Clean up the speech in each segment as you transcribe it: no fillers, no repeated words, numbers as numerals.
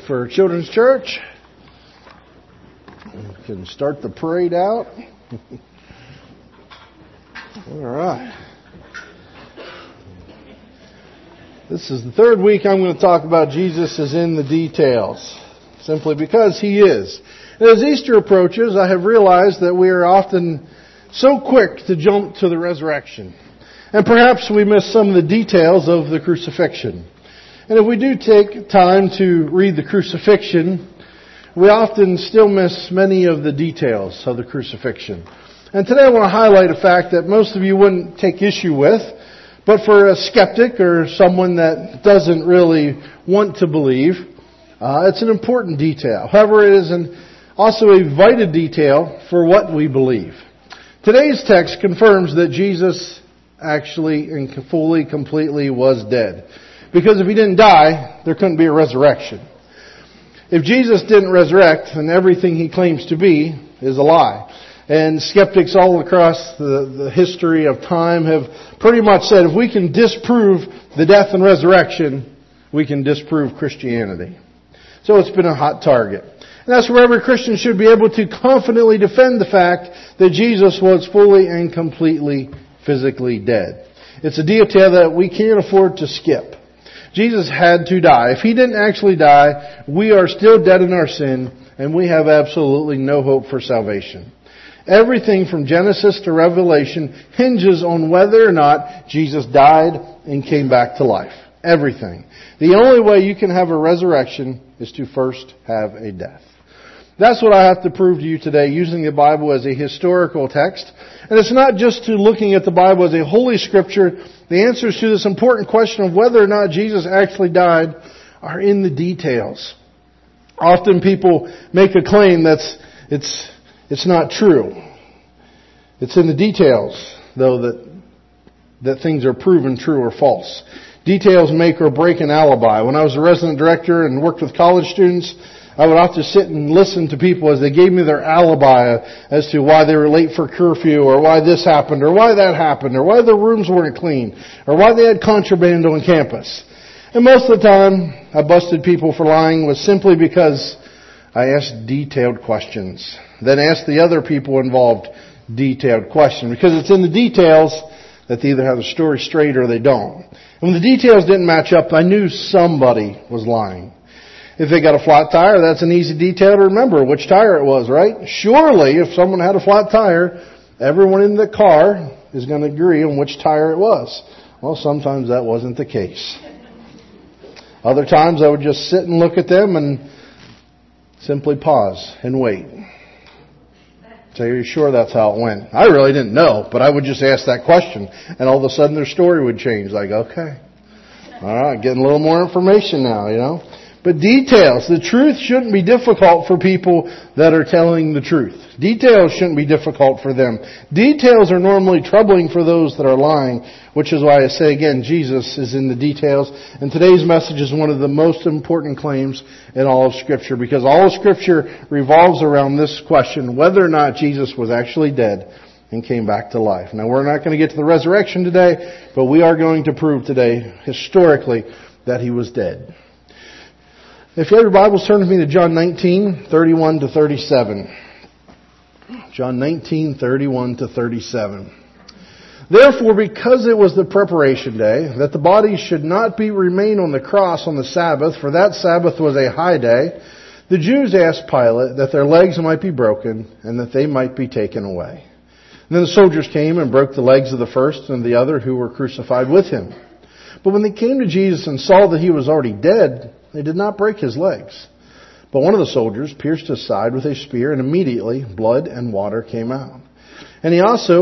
for Children's Church. We can start the parade out. All right. This is the third week I'm going to talk about Jesus is in the details, simply because He is. And as Easter approaches, I have realized that we are often so quick to jump to the resurrection. And perhaps we miss some of the details of the crucifixion. And if we do take time to read the crucifixion, we often still miss many of the details of the crucifixion. And today I want to highlight a fact that most of you wouldn't take issue with, but for a skeptic or someone that doesn't really want to believe, it's an important detail. However, it is also a vital detail for what we believe. Today's text confirms that Jesus actually and fully, completely was dead. Because if He didn't die, there couldn't be a resurrection. If Jesus didn't resurrect, then everything He claims to be is a lie. And skeptics all across the history of time have pretty much said, if we can disprove the death and resurrection, we can disprove Christianity. So it's been a hot target. And that's where every Christian should be able to confidently defend the fact that Jesus was fully and completely physically dead. It's a detail that we can't afford to skip. Jesus had to die. If He didn't actually die, we are still dead in our sin, and we have absolutely no hope for salvation. Everything from Genesis to Revelation hinges on whether or not Jesus died and came back to life. Everything. The only way you can have a resurrection is to first have a death. That's what I have to prove to you today using the Bible as a historical text. And it's not just to looking at the Bible as a holy scripture. The answers to this important question of whether or not Jesus actually died are in the details. Often people make a claim that's it's not true. It's in the details, though, that things are proven true or false. Details make or break an alibi. When I was a resident director and worked with college students, I would often sit and listen to people as they gave me their alibi as to why they were late for curfew, or why this happened, or why that happened, or why the rooms weren't clean, or why they had contraband on campus. And most of the time, I busted people for lying was simply because I asked detailed questions. Then asked the other people involved detailed questions. Because it's in the details that they either have the story straight or they don't. And when the details didn't match up, I knew somebody was lying. If they got a flat tire, that's an easy detail to remember which tire it was, right? Surely, if someone had a flat tire, everyone in the car is going to agree on which tire it was. Well, sometimes that wasn't the case. Other times I would just sit and look at them and simply pause and wait. So are you sure that's how it went? I really didn't know, but I would just ask that question, and all of a sudden their story would change. Like, okay, all right, getting a little more information now, you know. But details, the truth shouldn't be difficult for people that are telling the truth. Details shouldn't be difficult for them. Details are normally troubling for those that are lying, which is why I say again, Jesus is in the details. And today's message is one of the most important claims in all of Scripture, because all of Scripture revolves around this question, whether or not Jesus was actually dead and came back to life. Now, we're not going to get to the resurrection today, but we are going to prove today, historically, that He was dead. If you have your Bibles, turn with me to John 19, 31 to 37. John 19, 31 to 37. Therefore, because it was the preparation day, that the body should not remain on the cross on the Sabbath, for that Sabbath was a high day, the Jews asked Pilate that their legs might be broken and that they might be taken away. And then the soldiers came and broke the legs of the first and the other who were crucified with Him. But when they came to Jesus and saw that He was already dead, they did not break His legs. But one of the soldiers pierced His side with a spear, and immediately blood and water came out. And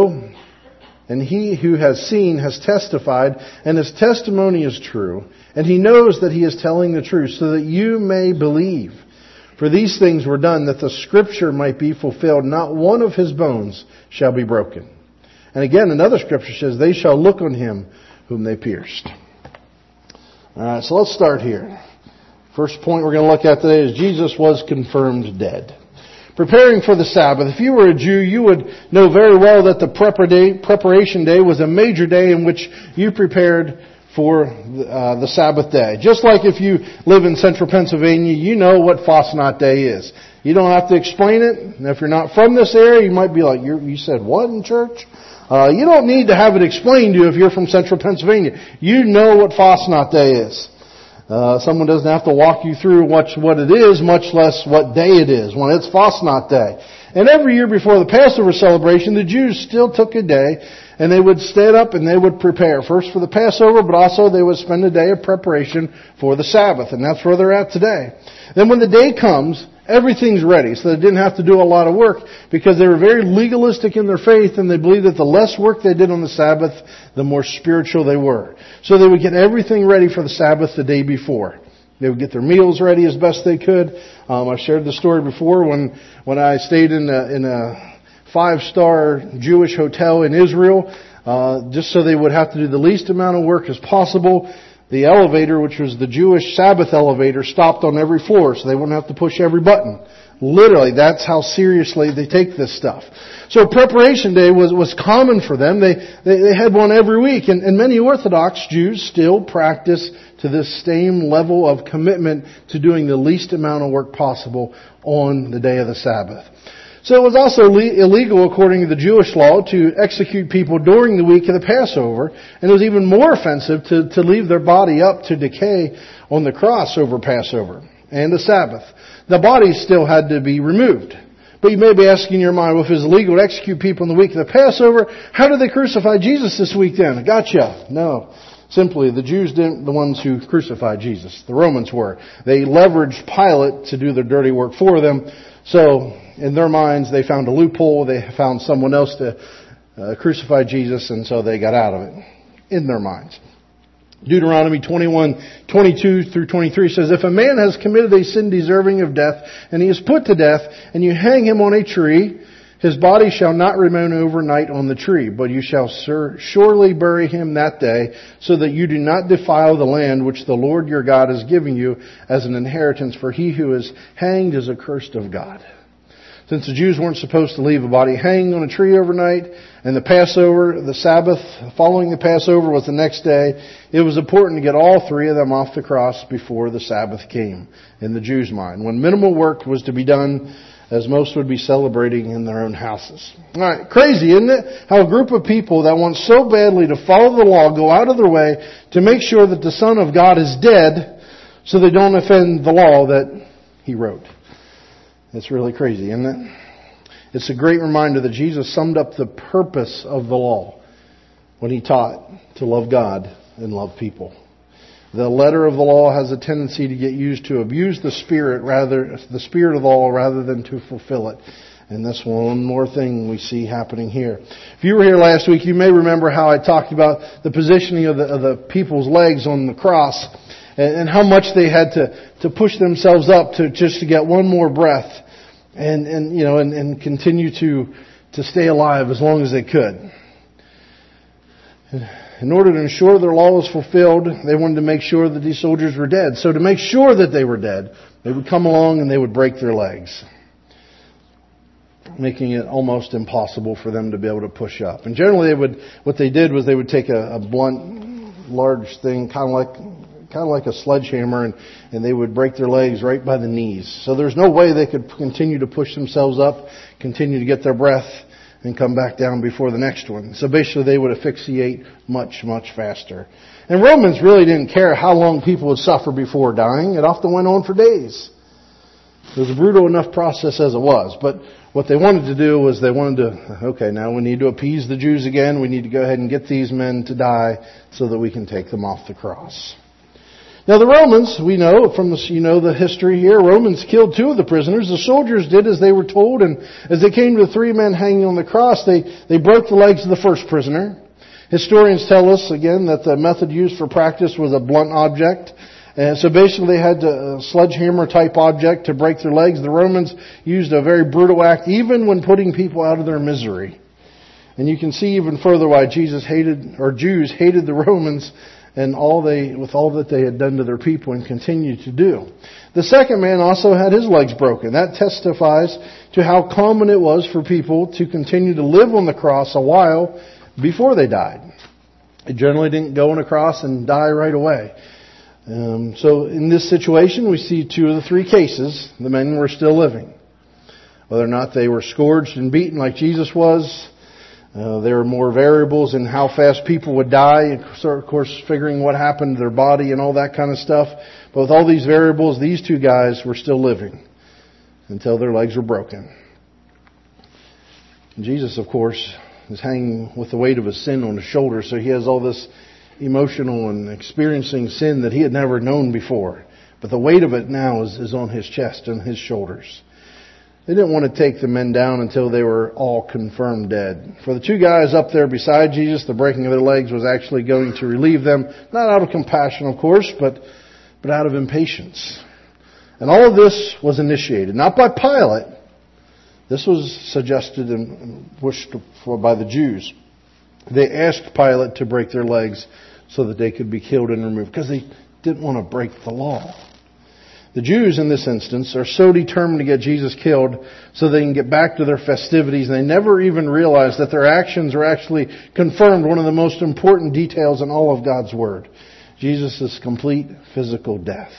he who has seen has testified, and his testimony is true. And he knows that he is telling the truth, so that you may believe. For these things were done that the Scripture might be fulfilled. Not one of His bones shall be broken. And again, another Scripture says, they shall look on Him whom they pierced. All right, so let's start here. First point we're going to look at today is Jesus was confirmed dead. Preparing for the Sabbath. If you were a Jew, you would know very well that the preparation day was a major day in which you prepared for the Sabbath day. Just like if you live in central Pennsylvania, you know what Fastnacht Day is. You don't have to explain it. And if you're not from this area, you might be like, you said what in church? You don't need to have it explained to you if you're from central Pennsylvania. You know what Fastnacht Day is. Someone doesn't have to walk you through what it is, much less what day it is when it's Fastnacht Day. And every year before the Passover celebration, the Jews still took a day and they would stand up and they would prepare. First for the Passover, but also they would spend a day of preparation for the Sabbath. And that's where they're at today. Then when the day comes, everything's ready. So they didn't have to do a lot of work because they were very legalistic in their faith and they believed that the less work they did on the Sabbath, the more spiritual they were. So they would get everything ready for the Sabbath the day before. They would get their meals ready as best they could. I've shared the story before when I stayed in a 5-star Jewish hotel in Israel, just so they would have to do the least amount of work as possible. The elevator, which was the Jewish Sabbath elevator, stopped on every floor, so they wouldn't have to push every button. Literally, that's how seriously they take this stuff. So preparation day was common for them. They had one every week, and many Orthodox Jews still practice to this same level of commitment to doing the least amount of work possible on the day of the Sabbath. So it was also illegal, according to the Jewish law, to execute people during the week of the Passover. And it was even more offensive to leave their body up to decay on the cross over Passover and the Sabbath. The body still had to be removed. But you may be asking in your mind, well, if it's illegal to execute people in the week of the Passover, how did they crucify Jesus this week then? Gotcha. No. Simply, the Jews didn't the ones who crucified Jesus. The Romans were. They leveraged Pilate to do their dirty work for them. So, in their minds, they found a loophole. They found someone else to crucify Jesus, and so they got out of it. In their minds. Deuteronomy 21:22 through 23 says, if a man has committed a sin deserving of death, and he is put to death, and you hang him on a tree, his body shall not remain overnight on the tree, but you shall surely bury him that day, so that you do not defile the land which the Lord your God is giving you as an inheritance, for he who is hanged is accursed of God. Since the Jews weren't supposed to leave a body hanging on a tree overnight, and the Passover, the Sabbath following the Passover was the next day, it was important to get all three of them off the cross before the Sabbath came in the Jews' mind, when minimal work was to be done, as most would be celebrating in their own houses. All right, crazy, isn't it? How a group of people that want so badly to follow the law go out of their way to make sure that the Son of God is dead so they don't offend the law that He wrote. It's really crazy, isn't it? It's a great reminder that Jesus summed up the purpose of the law when He taught to love God and love people. The letter of the law has a tendency to get used to abuse the spirit of the law rather than to fulfill it. And that's one more thing we see happening here. If you were here last week, you may remember how I talked about the positioning of the people's legs on the cross and how much they had to push themselves up to get one more breath and continue to stay alive as long as they could. In order to ensure their law was fulfilled, they wanted to make sure that these soldiers were dead. So to make sure that they were dead, they would come along and they would break their legs, making it almost impossible for them to be able to push up. And generally, what they did was they would take a blunt, large thing, kind of like a sledgehammer, and they would break their legs right by the knees. So there's no way they could continue to push themselves up, continue to get their breath, and come back down before the next one. So basically they would asphyxiate much, much faster. And Romans really didn't care how long people would suffer before dying. It often went on for days. It was a brutal enough process as it was. But what they wanted to do was now we need to appease the Jews again. We need to go ahead and get these men to die so that we can take them off the cross. Now the Romans, we know from the history here, Romans killed 2 of the prisoners. The soldiers did as they were told, and as they came to the 3 men hanging on the cross, they broke the legs of the first prisoner. Historians tell us again that the method used for practice was a blunt object. And so basically they had a sledgehammer type object to break their legs. The Romans used a very brutal act even when putting people out of their misery. And you can see even further why Jews hated the Romans and with all that they had done to their people and continued to do. The second man also had his legs broken. That testifies to how common it was for people to continue to live on the cross a while before they died. They generally didn't go on a cross and die right away. So in this situation, we see 2 of the 3 cases. The men were still living. Whether or not they were scourged and beaten like Jesus was, there are more variables in how fast people would die. Of course, figuring what happened to their body and all that kind of stuff. But with all these variables, these 2 guys were still living until their legs were broken. And Jesus, of course, is hanging with the weight of his sin on his shoulders. So he has all this emotional and experiencing sin that he had never known before. But the weight of it now is on his chest and his shoulders. They didn't want to take the men down until they were all confirmed dead. For the 2 guys up there beside Jesus, the breaking of their legs was actually going to relieve them. Not out of compassion, of course, but out of impatience. And all of this was initiated, not by Pilate. This was suggested and pushed for by the Jews. They asked Pilate to break their legs so that they could be killed and removed, because they didn't want to break the law. The Jews in this instance are so determined to get Jesus killed so they can get back to their festivities. They never even realize that their actions are actually confirmed one of the most important details in all of God's Word. Jesus' complete physical death.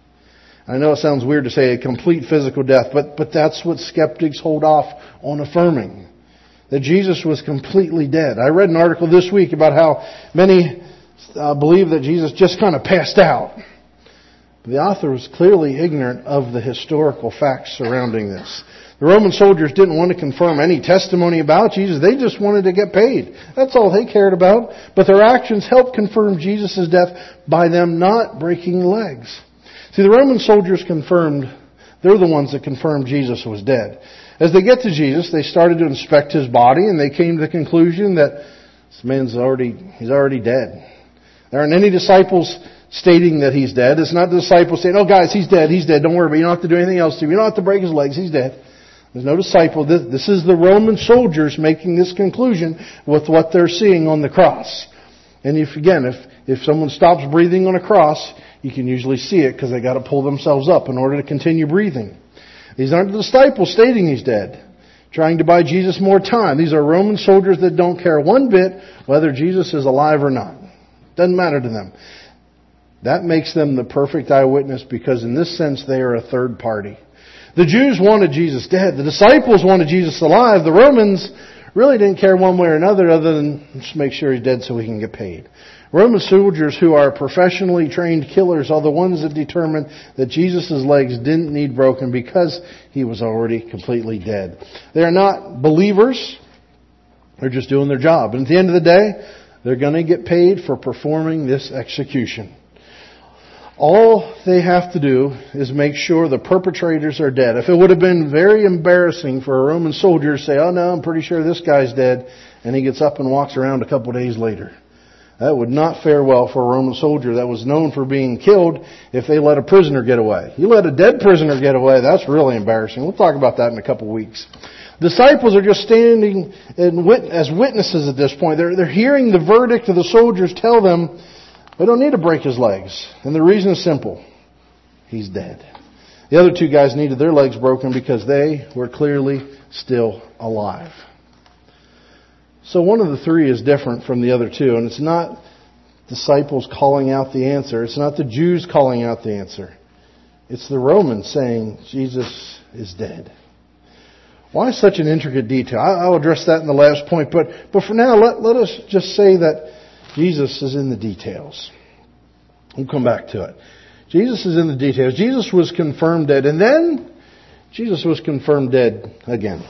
I know it sounds weird to say a complete physical death, but that's what skeptics hold off on affirming. That Jesus was completely dead. I read an article this week about how many believe that Jesus just kind of passed out. The author was clearly ignorant of the historical facts surrounding this. The Roman soldiers didn't want to confirm any testimony about Jesus. They just wanted to get paid. That's all they cared about. But their actions helped confirm Jesus' death by them not breaking legs. See, the Roman soldiers they're the ones that confirmed Jesus was dead. As they get to Jesus, they started to inspect his body, and they came to the conclusion that this man's he's already dead. There aren't any disciples stating that he's dead. It's not the disciples saying, "Oh guys, he's dead, don't worry, but you don't have to do anything else to him. You don't have to break his legs, he's dead." There's no disciple. This is the Roman soldiers making this conclusion with what they're seeing on the cross. And if someone stops breathing on a cross, you can usually see it because they got to pull themselves up in order to continue breathing. These aren't the disciples stating he's dead, trying to buy Jesus more time. These are Roman soldiers that don't care one bit whether Jesus is alive or not. Doesn't matter to them. That makes them the perfect eyewitness because in this sense they are a third party. The Jews wanted Jesus dead. The disciples wanted Jesus alive. The Romans really didn't care one way or another other than just make sure he's dead so we can get paid. Roman soldiers who are professionally trained killers are the ones that determined that Jesus' legs didn't need broken because he was already completely dead. They are not believers. They're just doing their job. And at the end of the day, they're going to get paid for performing this execution. All they have to do is make sure the perpetrators are dead. If it would have been very embarrassing for a Roman soldier to say, "Oh no, I'm pretty sure this guy's dead," and he gets up and walks around a couple days later. That would not fare well for a Roman soldier that was known for being killed if they let a prisoner get away. You let a dead prisoner get away, that's really embarrassing. We'll talk about that in a couple of weeks. Disciples are just standing as witnesses at this point. They're hearing the verdict of the soldiers tell them, "We don't need to break his legs." And the reason is simple. He's dead. The other 2 guys needed their legs broken because they were clearly still alive. So one of the 3 is different from the other 2. And it's not disciples calling out the answer. It's not the Jews calling out the answer. It's the Romans saying Jesus is dead. Why such an intricate detail? I'll address that in the last point. But for now, let us just say that Jesus is in the details. We'll come back to it. Jesus is in the details. Jesus was confirmed dead, and then Jesus was confirmed dead again.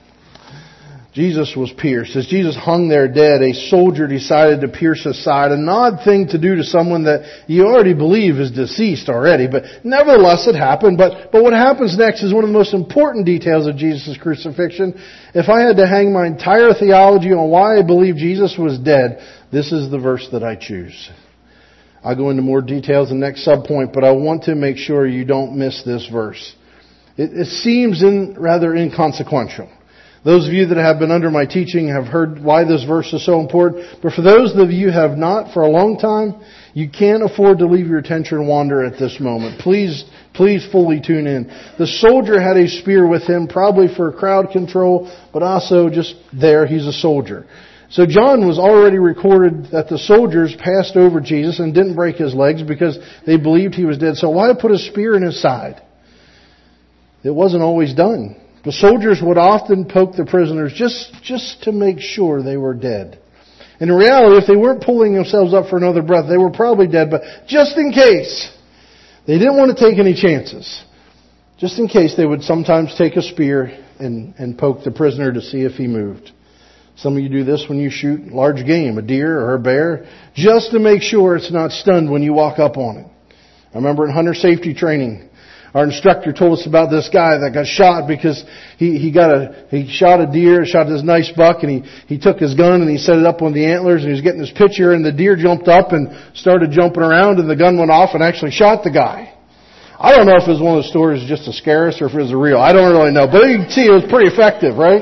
Jesus was pierced. As Jesus hung there dead, a soldier decided to pierce his side. An odd thing to do to someone that you already believe is deceased already. But nevertheless, it happened. But what happens next is one of the most important details of Jesus' crucifixion. If I had to hang my entire theology on why I believe Jesus was dead, this is the verse that I choose. I'll go into more details in the next subpoint, but I want to make sure you don't miss this verse. It seems rather inconsequential. Those of you that have been under my teaching have heard why this verse is so important. But for those of you who have not for a long time, you can't afford to leave your attention wander at this moment. Please fully tune in. The soldier had a spear with him, probably for crowd control, but also just there, he's a soldier. So John was already recorded that the soldiers passed over Jesus and didn't break his legs because they believed he was dead. So why put a spear in his side? It wasn't always done. The soldiers would often poke the prisoners just to make sure they were dead. And in reality, if they weren't pulling themselves up for another breath, they were probably dead. But just in case, they didn't want to take any chances. Just in case, they would sometimes take a spear and poke the prisoner to see if he moved. Some of you do this when you shoot large game, a deer or a bear, just to make sure it's not stunned when you walk up on it. I remember in hunter safety training, our instructor told us about this guy that got shot because he shot a deer, shot this nice buck, and he took his gun and he set it up on the antlers and he was getting his picture, and the deer jumped up and started jumping around and the gun went off and actually shot the guy. I don't know if it was one of those stories just to scare us or if it was real. I don't really know. But you can see it was pretty effective, right?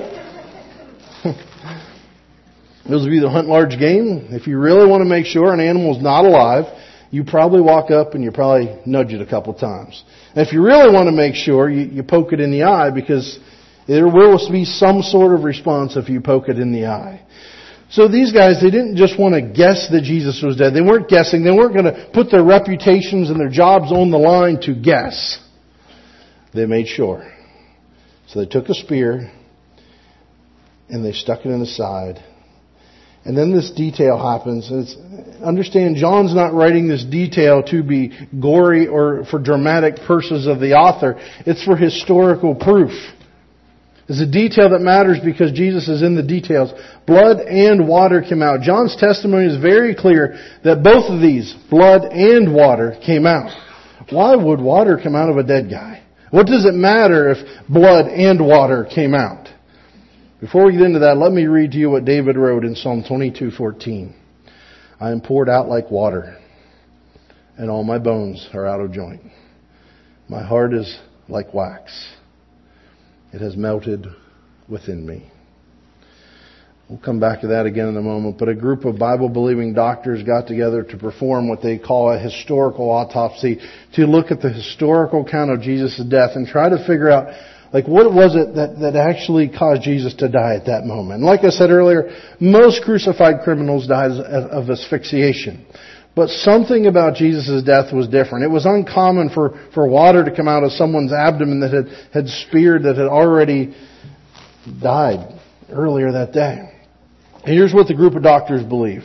Those of you that hunt large game, if you really want to make sure an animal is not alive, you probably walk up and you probably nudge it a couple times. And if you really want to make sure, you poke it in the eye, because there will be some sort of response if you poke it in the eye. So these guys, they didn't just want to guess that Jesus was dead. They weren't guessing. They weren't going to put their reputations and their jobs on the line to guess. They made sure. So they took a spear and they stuck it in the side. And then this detail happens. Understand, John's not writing this detail to be gory or for dramatic purposes of the author. It's for historical proof. It's a detail that matters because Jesus is in the details. Blood and water came out. John's testimony is very clear that both of these, blood and water, came out. Why would water come out of a dead guy? What does it matter if blood and water came out? Before we get into that, let me read to you what David wrote in Psalm 22:14. I am poured out like water, and all my bones are out of joint. My heart is like wax. It has melted within me. We'll come back to that again in a moment. But a group of Bible-believing doctors got together to perform what they call a historical autopsy, to look at the historical account of Jesus' death and try to figure out, what was it that actually caused Jesus to die at that moment? And like I said earlier, most crucified criminals died of asphyxiation. But something about Jesus' death was different. It was uncommon for water to come out of someone's abdomen that had speared, that had already died earlier that day. And here's what the group of doctors believe.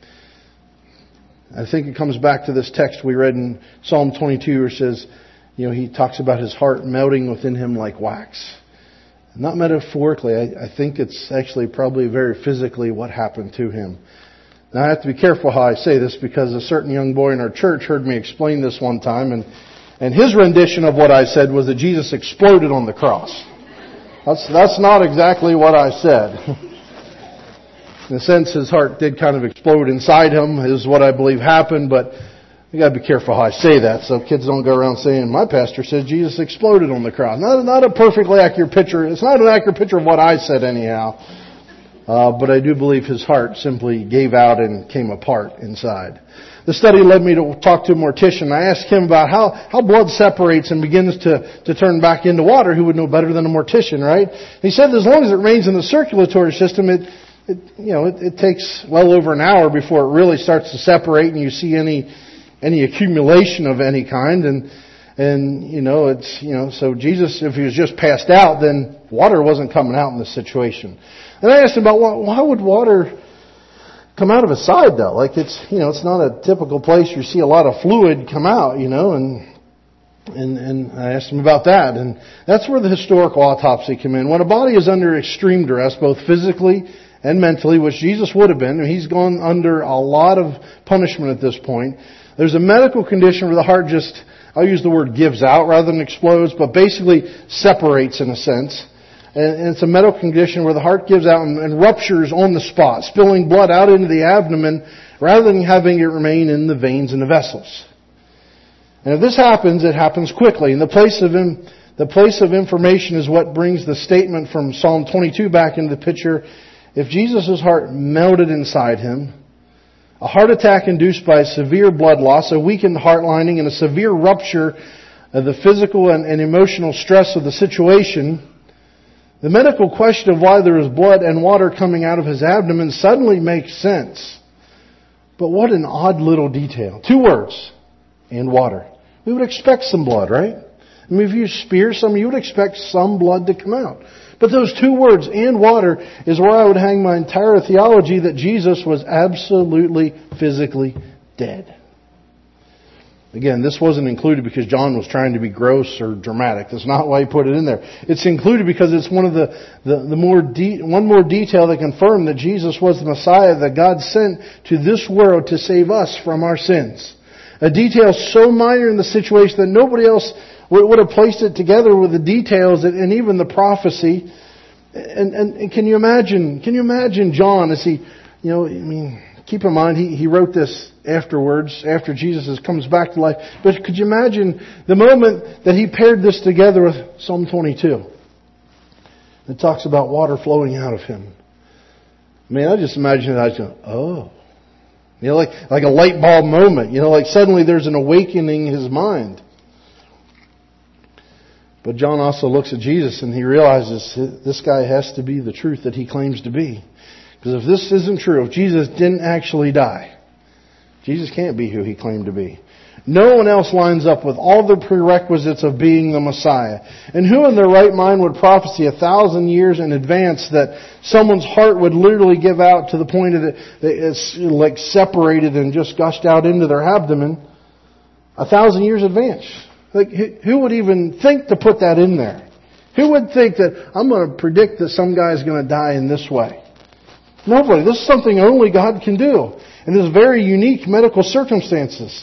I think it comes back to this text we read in Psalm 22 where it says, he talks about his heart melting within him like wax. Not metaphorically. I think it's actually probably very physically what happened to him. Now I have to be careful how I say this, because a certain young boy in our church heard me explain this one time, and his rendition of what I said was that Jesus exploded on the cross. That's not exactly what I said. In a sense, his heart did kind of explode inside him, is what I believe happened, but you got to be careful how I say that, so kids don't go around saying, my pastor says Jesus exploded on the cross. Not a perfectly accurate picture. It's not an accurate picture of what I said anyhow. But I do believe his heart simply gave out and came apart inside. The study led me to talk to a mortician. I asked him about how blood separates and begins to turn back into water. Who would know better than a mortician, right? He said as long as it remains in the circulatory system, it takes well over an hour before it really starts to separate and you see any accumulation of any kind. So Jesus, if he was just passed out, then water wasn't coming out in this situation. And I asked him about why would water come out of his side though? It's not a typical place you see a lot of fluid come out, and I asked him about that. And that's where the historical autopsy came in. When a body is under extreme duress, both physically and mentally, which Jesus would have been, he's gone under a lot of punishment at this point. There's a medical condition where the heart just, I'll use the word gives out rather than explodes, but basically separates in a sense. And it's a medical condition where the heart gives out and ruptures on the spot, spilling blood out into the abdomen rather than having it remain in the veins and the vessels. And if this happens, it happens quickly. And the place of information is what brings the statement from Psalm 22 back into the picture. If Jesus' heart melted inside him, a heart attack induced by severe blood loss, a weakened heart lining, and a severe rupture of the physical and emotional stress of the situation, The medical question of why there is blood and water coming out of his abdomen suddenly makes sense. But what an odd little detail. 2 words, and water. We would expect some blood, right? I mean, if you spear someone, you would expect some blood to come out. But those 2 words, and water, is where I would hang my entire theology that Jesus was absolutely physically dead. Again, this wasn't included because John was trying to be gross or dramatic. That's not why he put it in there. It's included because it's one of one more detail that confirmed that Jesus was the Messiah that God sent to this world to save us from our sins. A detail so minor in the situation that nobody else would have placed it together with the details and even the prophecy. And can you imagine John as he, keep in mind, he wrote this afterwards, after Jesus comes back to life. But could you imagine the moment that he paired this together with Psalm 22? It talks about water flowing out of him. I just imagine it. I just go, oh. Like a light bulb moment. Like suddenly there's an awakening in his mind. But John also looks at Jesus and he realizes this guy has to be the truth that he claims to be. Because if this isn't true, if Jesus didn't actually die, Jesus can't be who he claimed to be. No one else lines up with all the prerequisites of being the Messiah. And who in their right mind would prophesy 1,000 years in advance that someone's heart would literally give out to the point that it's like separated and just gushed out into their abdomen 1,000 years in advance? Like, who would even think to put that in there? Who would think that I'm going to predict that some guy is going to die in this way? Nobody. This is something only God can do. And this very unique medical circumstances.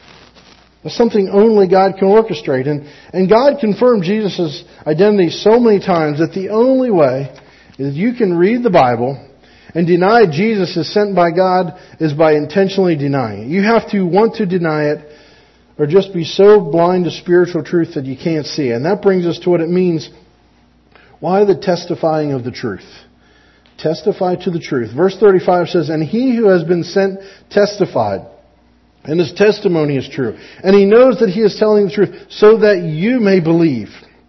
It's something only God can orchestrate. And God confirmed Jesus' identity so many times that the only way is you can read the Bible and deny Jesus is sent by God is by intentionally denying it. You have to want to deny it or just be so blind to spiritual truth that you can't see it. And that brings us to what it means. Why the testifying of the truth? Testify to the truth. Verse 35 says, and he who has been sent testified, and his testimony is true. And he knows that he is telling the truth, so that you may believe.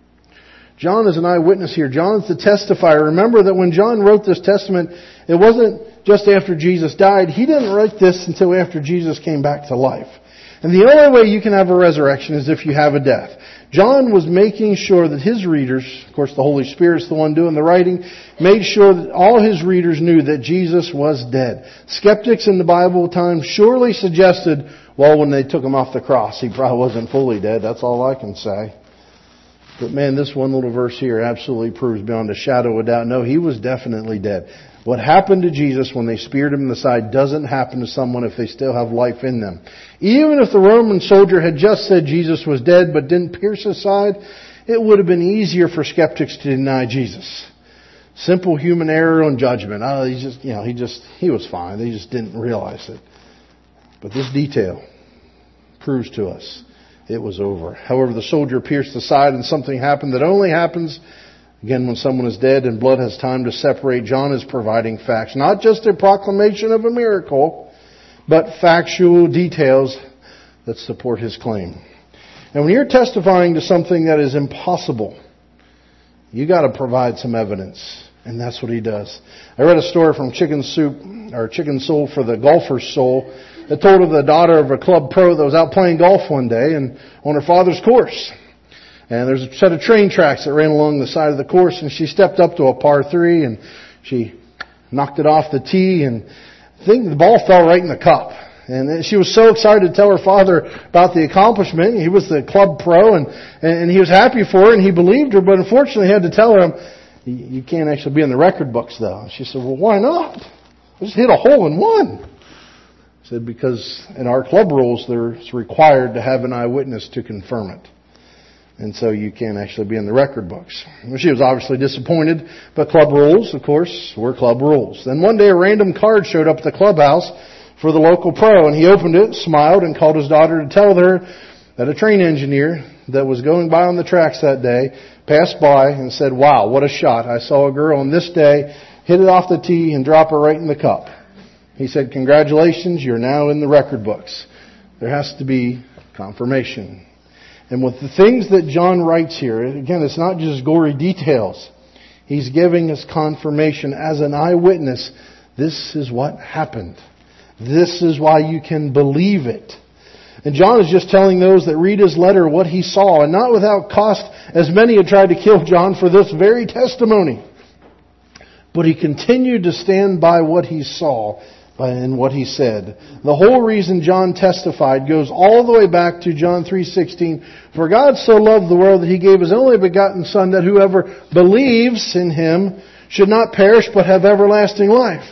John is an eyewitness here. John's the testifier. Remember that when John wrote this testament, it wasn't just after Jesus died. He didn't write this until after Jesus came back to life. And the only way you can have a resurrection is if you have a death. John was making sure that his readers, of course the Holy Spirit's the one doing the writing, made sure that all his readers knew that Jesus was dead. Skeptics in the Bible times surely suggested, well, when they took him off the cross, he probably wasn't fully dead. That's all I can say. But man, this one little verse here absolutely proves beyond a shadow of doubt, no, he was definitely dead. What happened to Jesus when they speared him in the side doesn't happen to someone if they still have life in them. Even if the Roman soldier had just said Jesus was dead but didn't pierce his side, it would have been easier for skeptics to deny Jesus. Simple human error and judgment. Oh, he was fine. They just didn't realize it. But this detail proves to us it was over. However, the soldier pierced the side and something happened that only happens again when someone is dead and blood has time to separate. John is providing facts. Not just a proclamation of a miracle, but factual details that support his claim. And when you're testifying to something that is impossible, you got to provide some evidence. And that's what he does. I read a story from Chicken Soul for the Golfer's Soul that told of the daughter of a club pro that was out playing golf one day and on her father's course. And there's a set of train tracks that ran along the side of the course, and she stepped up to a par 3 and she knocked it off the tee, and I think the ball fell right in the cup. And she was so excited to tell her father about the accomplishment. He was the club pro and he was happy for her and he believed her, but unfortunately he had to tell her, you can't actually be in the record books though. She said, well, why not? I just hit a hole in one. I said, because in our club rules, it's required to have an eyewitness to confirm it. And so you can't actually be in the record books. Well, she was obviously disappointed, but club rules, of course, were club rules. Then one day a random card showed up at the clubhouse for the local pro, and he opened it, smiled, and called his daughter to tell her that a train engineer that was going by on the tracks that day passed by and said, wow, what a shot. I saw a girl on this day hit it off the tee and drop her right in the cup. He said, congratulations, you're now in the record books. There has to be confirmation. And with the things that John writes here, again, it's not just gory details. He's giving us confirmation as an eyewitness. This is what happened. This is why you can believe it. And John is just telling those that read his letter what he saw, and not without cost, as many had tried to kill John for this very testimony. But he continued to stand by what he saw and what he said. The whole reason John testified goes all the way back to John 3:16. For God so loved the world that He gave His only begotten Son, that whoever believes in Him should not perish but have everlasting life.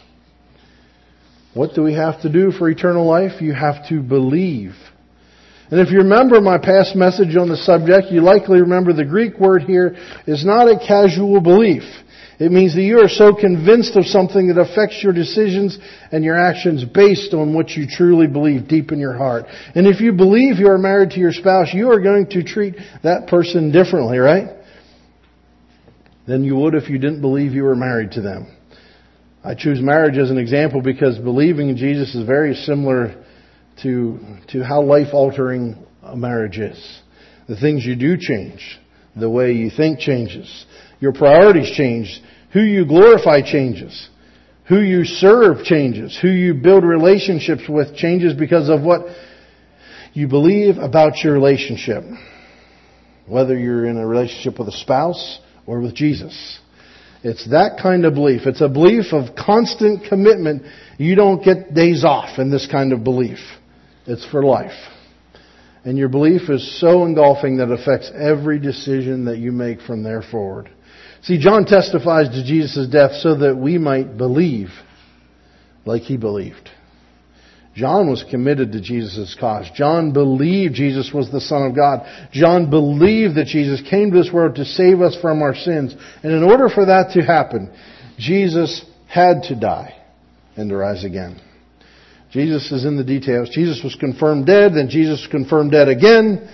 What do we have to do for eternal life? You have to believe. And if you remember my past message on the subject, you likely remember the Greek word here is not a casual belief. It means that you are so convinced of something that affects your decisions and your actions based on what you truly believe deep in your heart. And if you believe you are married to your spouse, you are going to treat that person differently, right? Than you would if you didn't believe you were married to them. I choose marriage as an example because believing in Jesus is very similar to how life-altering a marriage is. The things you do change. The way you think changes. Your priorities change. Who you glorify changes. Who you serve changes. Who you build relationships with changes because of what you believe about your relationship. Whether you're in a relationship with a spouse or with Jesus. It's that kind of belief. It's a belief of constant commitment. You don't get days off in this kind of belief. It's for life. And your belief is so engulfing that it affects every decision that you make from there forward. See, John testifies to Jesus' death so that we might believe like he believed. John was committed to Jesus' cause. John believed Jesus was the Son of God. John believed that Jesus came to this world to save us from our sins. And in order for that to happen, Jesus had to die and to rise again. Jesus is in the details. Jesus was confirmed dead, then Jesus was confirmed dead again,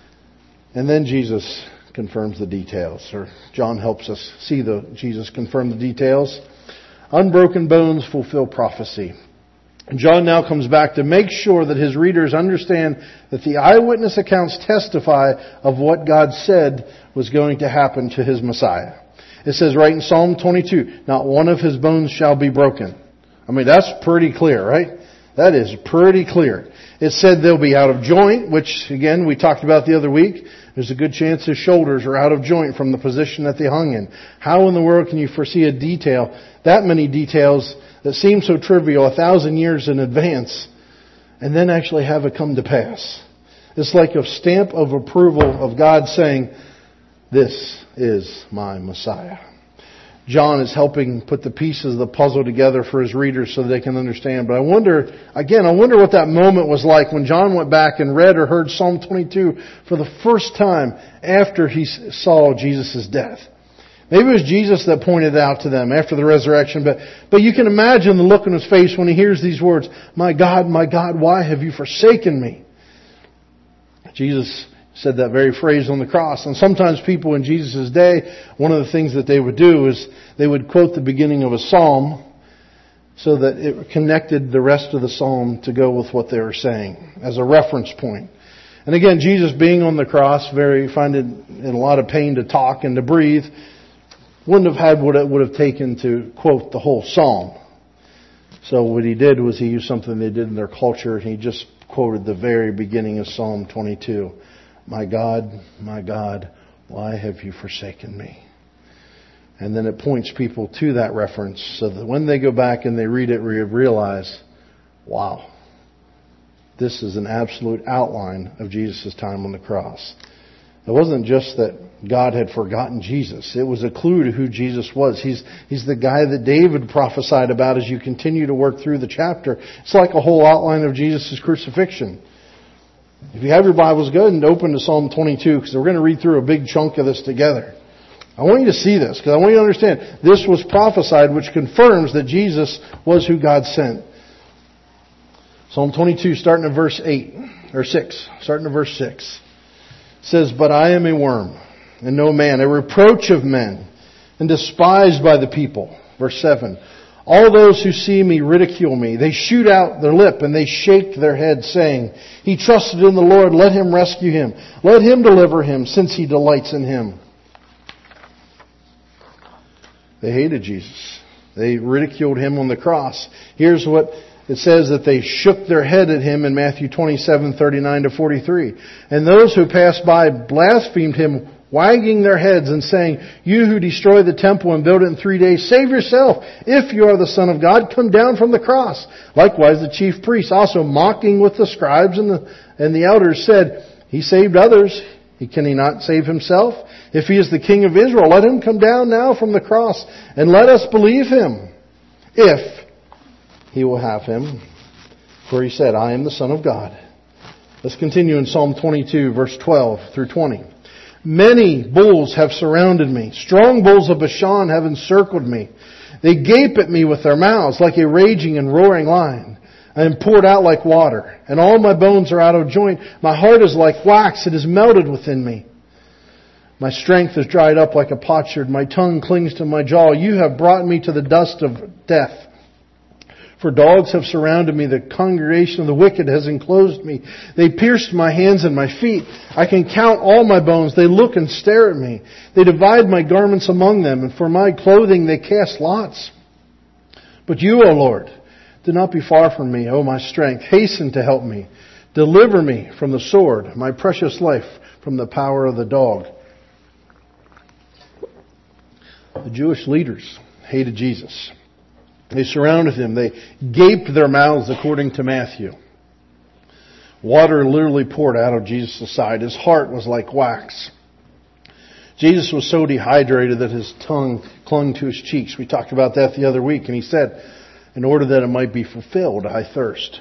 and then Jesus confirms the details. Or John helps us see Jesus confirm the details. Unbroken bones fulfill prophecy. And John now comes back to make sure that his readers understand that the eyewitness accounts testify of what God said was going to happen to his Messiah. It says right in Psalm 22, not one of his bones shall be broken. I mean, that's pretty clear, right? That is pretty clear. It said they'll be out of joint, which again we talked about the other week. There's a good chance his shoulders are out of joint from the position that they hung in. How in the world can you foresee a detail, that many details that seem so trivial 1,000 years in advance, and then actually have it come to pass? It's like a stamp of approval of God saying, this is my Messiah. John is helping put the pieces of the puzzle together for his readers so they can understand. But I wonder what that moment was like when John went back and read or heard Psalm 22 for the first time after he saw Jesus' death. Maybe it was Jesus that pointed it out to them after the resurrection, but you can imagine the look on his face when he hears these words, my God, why have you forsaken me? Jesus said that very phrase on the cross. And sometimes people in Jesus' day, one of the things that they would do is they would quote the beginning of a psalm so that it connected the rest of the psalm to go with what they were saying as a reference point. And again, Jesus being on the cross, finding in a lot of pain to talk and to breathe, wouldn't have had what it would have taken to quote the whole psalm. So what he did was he used something they did in their culture, and he just quoted the very beginning of Psalm 22. My God, why have you forsaken me? And then it points people to that reference so that when they go back and they read it, we realize, wow, this is an absolute outline of Jesus' time on the cross. It wasn't just that God had forgotten Jesus. It was a clue to who Jesus was. He's the guy that David prophesied about as you continue to work through the chapter. It's like a whole outline of Jesus' crucifixion. If you have your Bibles, go ahead and open to Psalm 22 because we're going to read through a big chunk of this together. I want you to see this because I want you to understand this was prophesied, which confirms that Jesus was who God sent. Psalm 22, starting at verse 6. Starting at verse 6. It says, but I am a worm and no man, a reproach of men and despised by the people. Verse 7. All those who see me ridicule me. They shoot out their lip and they shake their head, saying, he trusted in the Lord. Let him rescue him. Let him deliver him, since he delights in him. They hated Jesus. They ridiculed Him on the cross. Here's what it says, that they shook their head at Him in Matthew 27:39-43. And those who passed by blasphemed Him, wagging their heads and saying, "You who destroy the temple and build it in 3 days, save yourself. If you are the Son of God, come down from the cross." Likewise, the chief priests, also mocking with the scribes and the elders, said, "He saved others. Can He not save Himself? If He is the King of Israel, let Him come down now from the cross and let us believe Him, if He will have Him. For He said, I am the Son of God." Let's continue in Psalm 22, verse 12-20. "Many bulls have surrounded me. Strong bulls of Bashan have encircled me. They gape at me with their mouths like a raging and roaring lion. I am poured out like water, and all my bones are out of joint. My heart is like wax, it is melted within me. My strength is dried up like a potsherd. My tongue clings to my jaw. You have brought me to the dust of death. For dogs have surrounded me. The congregation of the wicked has enclosed me. They pierced my hands and my feet. I can count all my bones. They look and stare at me. They divide my garments among them, and for my clothing they cast lots. But you, O Lord, do not be far from me, O my strength. Hasten to help me. Deliver me from the sword, my precious life from the power of the dog." The Jewish leaders hated Jesus. They surrounded Him. They gaped their mouths, according to Matthew. Water literally poured out of Jesus' side. His heart was like wax. Jesus was so dehydrated that His tongue clung to His cheeks. We talked about that the other week, and He said, "In order that it might be fulfilled, I thirst."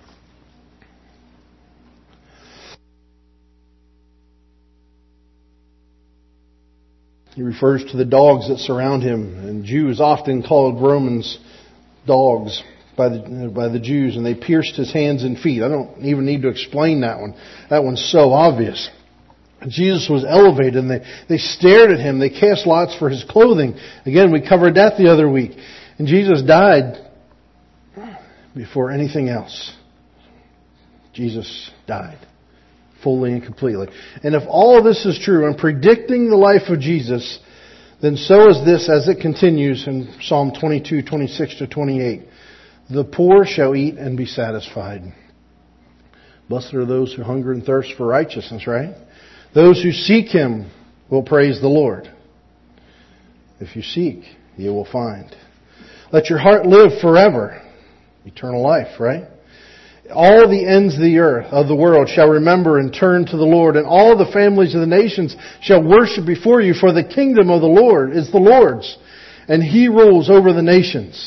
He refers to the dogs that surround Him, and Jews often called Romans dogs by the Jews, and they pierced His hands and feet. I don't even need to explain that one. That one's so obvious. Jesus was elevated, and they stared at Him. They cast lots for His clothing. Again, we covered that the other week. And Jesus died before anything else. Jesus died. Fully and completely. And if all of this is true, and predicting the life of Jesus, then so is this as it continues in Psalm 22, 26-28. "The poor shall eat and be satisfied." Blessed are those who hunger and thirst for righteousness, right? "Those who seek Him will praise the Lord." If you seek, you will find. "Let your heart live forever." Eternal life, right? "All the ends of the earth, of the world, shall remember and turn to the Lord, and all the families of the nations shall worship before you, for the kingdom of the Lord is the Lord's, and He rules over the nations."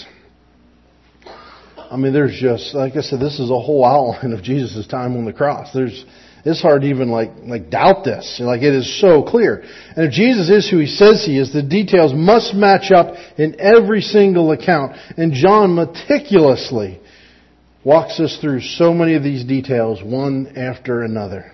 I mean, there's just, like I said, this is a whole outline of Jesus' time on the cross. It's hard to even like doubt this. Like, it is so clear. And if Jesus is who He says He is, the details must match up in every single account. And John meticulously walks us through so many of these details, one after another.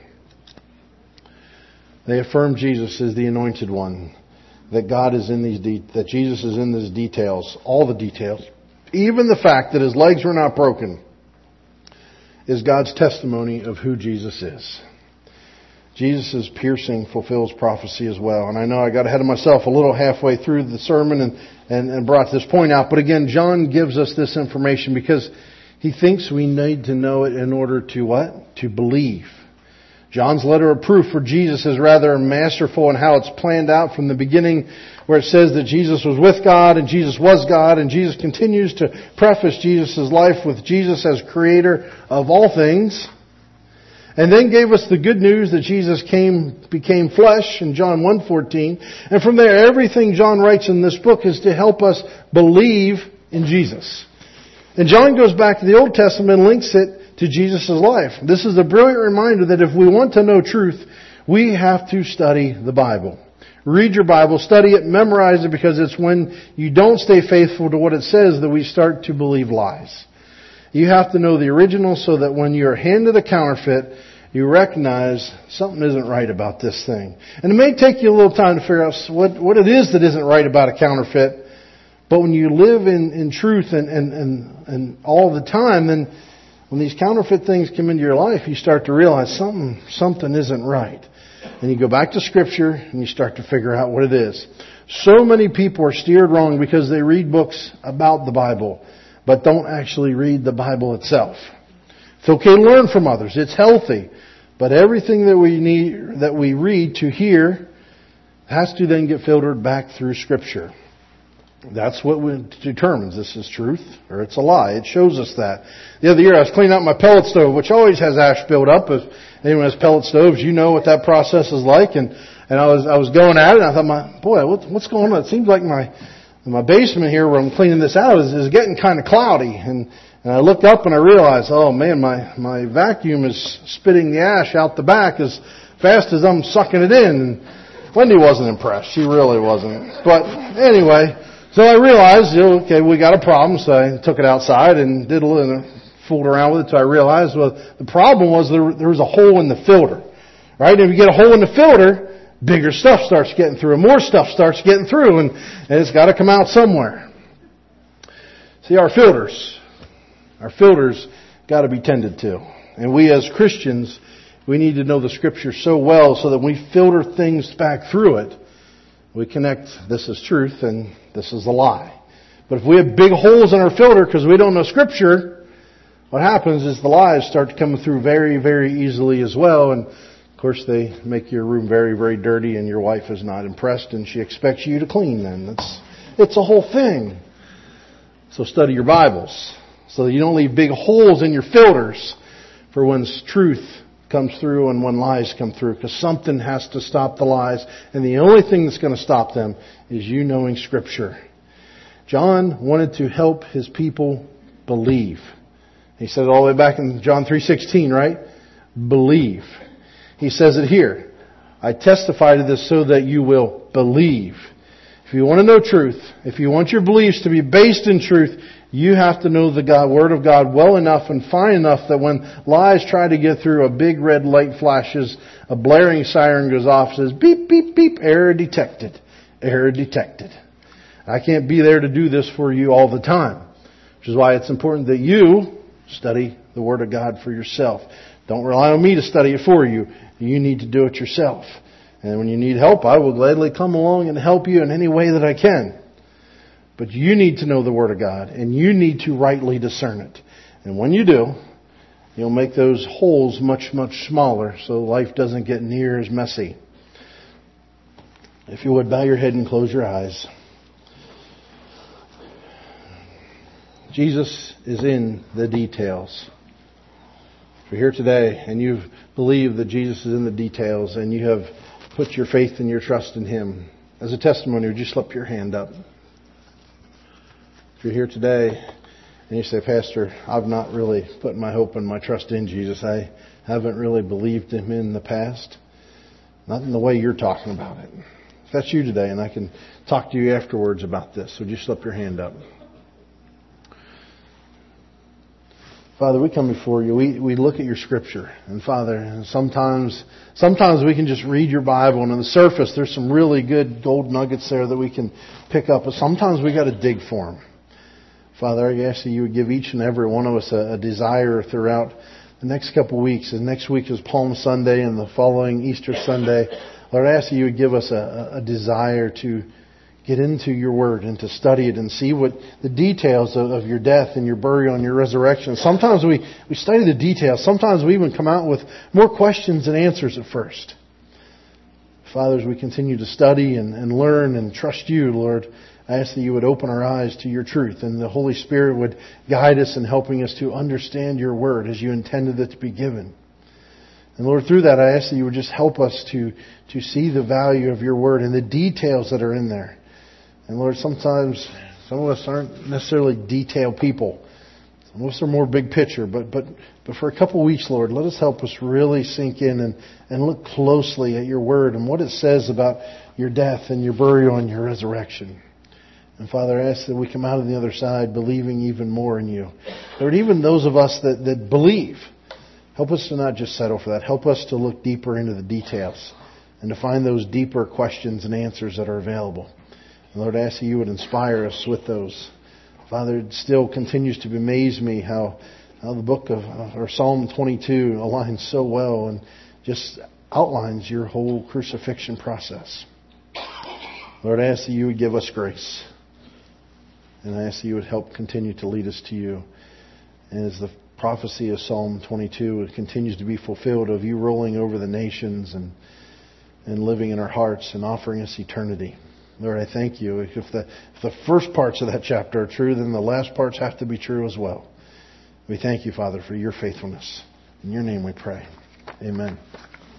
They affirm Jesus is the Anointed One, that God is in that Jesus is in these details, all the details. Even the fact that His legs were not broken is God's testimony of who Jesus is. Jesus' piercing fulfills prophecy as well. And I know I got ahead of myself a little halfway through the sermon and brought this point out. But again, John gives us this information because he thinks we need to know it in order to what? To believe. John's letter of proof for Jesus is rather masterful in how it's planned out from the beginning, where it says that Jesus was with God and Jesus was God, and Jesus continues to preface Jesus' life with Jesus as creator of all things. And then gave us the good news that Jesus became flesh in John 1:14. And from there, everything John writes in this book is to help us believe in Jesus. And John goes back to the Old Testament and links it to Jesus' life. This is a brilliant reminder that if we want to know truth, we have to study the Bible. Read your Bible, study it, memorize it, because it's when you don't stay faithful to what it says that we start to believe lies. You have to know the original so that when you're handed a counterfeit, you recognize something isn't right about this thing. And it may take you a little time to figure out what it is that isn't right about a counterfeit. But when you live in truth and all the time, then when these counterfeit things come into your life, you start to realize something isn't right. And you go back to Scripture and you start to figure out what it is. So many people are steered wrong because they read books about the Bible, but don't actually read the Bible itself. It's okay to learn from others. It's healthy. But everything that we read to hear has to then get filtered back through Scripture. That's what determines this is truth or it's a lie. It shows us that. The other year I was cleaning out my pellet stove, which always has ash built up. If anyone has pellet stoves, you know what that process is like. And I was going at it and I thought, what's going on? It seems like my basement here where I'm cleaning this out is getting kind of cloudy. And I looked up and I realized, oh man, my vacuum is spitting the ash out the back as fast as I'm sucking it in. And Wendy wasn't impressed. She really wasn't. But anyway, so I realized, okay, we got a problem. So I took it outside and fooled around with it. So I realized, the problem was there was a hole in the filter. Right? And if you get a hole in the filter, bigger stuff starts getting through and more stuff starts getting through and it's got to come out somewhere. See, our filters got to be tended to. And we as Christians, we need to know the Scripture so well so that when we filter things back through it, we connect this is truth and this is a lie. But if we have big holes in our filter because we don't know Scripture, what happens is the lies start to come through very, very easily as well. And of course they make your room very, very dirty and your wife is not impressed and she expects you to clean then. It's a whole thing. So study your Bibles so that you don't leave big holes in your filters for when truth comes through and when lies come through, because something has to stop the lies, and the only thing that's going to stop them is you knowing Scripture. John wanted to help his people believe. He said it all the way back in John 3:16, right? Believe. He says it here. I testify to this so that you will believe. If you want to know truth, if you want your beliefs to be based in truth, you have to know the Word of God well enough and fine enough that when lies try to get through, a big red light flashes, a blaring siren goes off, says beep, beep, beep, error detected, error detected. I can't be there to do this for you all the time, which is why it's important that you study the Word of God for yourself. Don't rely on me to study it for you. You need to do it yourself. And when you need help, I will gladly come along and help you in any way that I can. But you need to know the Word of God, and you need to rightly discern it. And when you do, you'll make those holes much, much smaller so life doesn't get near as messy. If you would, bow your head and close your eyes. Jesus is in the details. If you're here today and you've believed that Jesus is in the details and you have put your faith and your trust in Him, as a testimony, would you slip your hand up? If you're here today and you say, Pastor, I've not really put my hope and my trust in Jesus. I haven't really believed Him in the past. Not in the way you're talking about it. If that's you today and I can talk to you afterwards about this, would you slip your hand up? Father, we come before you. We look at your Scripture. And Father, sometimes we can just read your Bible and on the surface there's some really good gold nuggets there that we can pick up. But sometimes we got to dig for them. Father, I ask that you would give each and every one of us a desire throughout the next couple of weeks. And next week is Palm Sunday and the following Easter Sunday. Lord, I ask that you would give us a desire to get into your Word and to study it and see what the details of your death and your burial and your resurrection. Sometimes we study the details. Sometimes we even come out with more questions than answers at first. Father, as we continue to study and learn and trust you, Lord, I ask that you would open our eyes to your truth and the Holy Spirit would guide us in helping us to understand your Word as you intended it to be given. And Lord, through that, I ask that you would just help us to see the value of your Word and the details that are in there. And Lord, sometimes some of us aren't necessarily detail people. Some of us are more big picture. But for a couple of weeks, Lord, let us help us really sink in and look closely at your Word and what it says about your death and your burial and your resurrection. And Father, I ask that we come out on the other side believing even more in you. Lord, even those of us that believe, help us to not just settle for that. Help us to look deeper into the details and to find those deeper questions and answers that are available. And Lord, I ask that you would inspire us with those. Father, it still continues to amaze me how the book of or Psalm 22 aligns so well. And just outlines your whole crucifixion process. Lord, I ask that you would give us grace. And I ask that you would help continue to lead us to you. And as the prophecy of Psalm 22 continues to be fulfilled of you rolling over the nations and living in our hearts and offering us eternity. Lord, I thank you. If the first parts of that chapter are true, then the last parts have to be true as well. We thank you, Father, for your faithfulness. In your name we pray. Amen.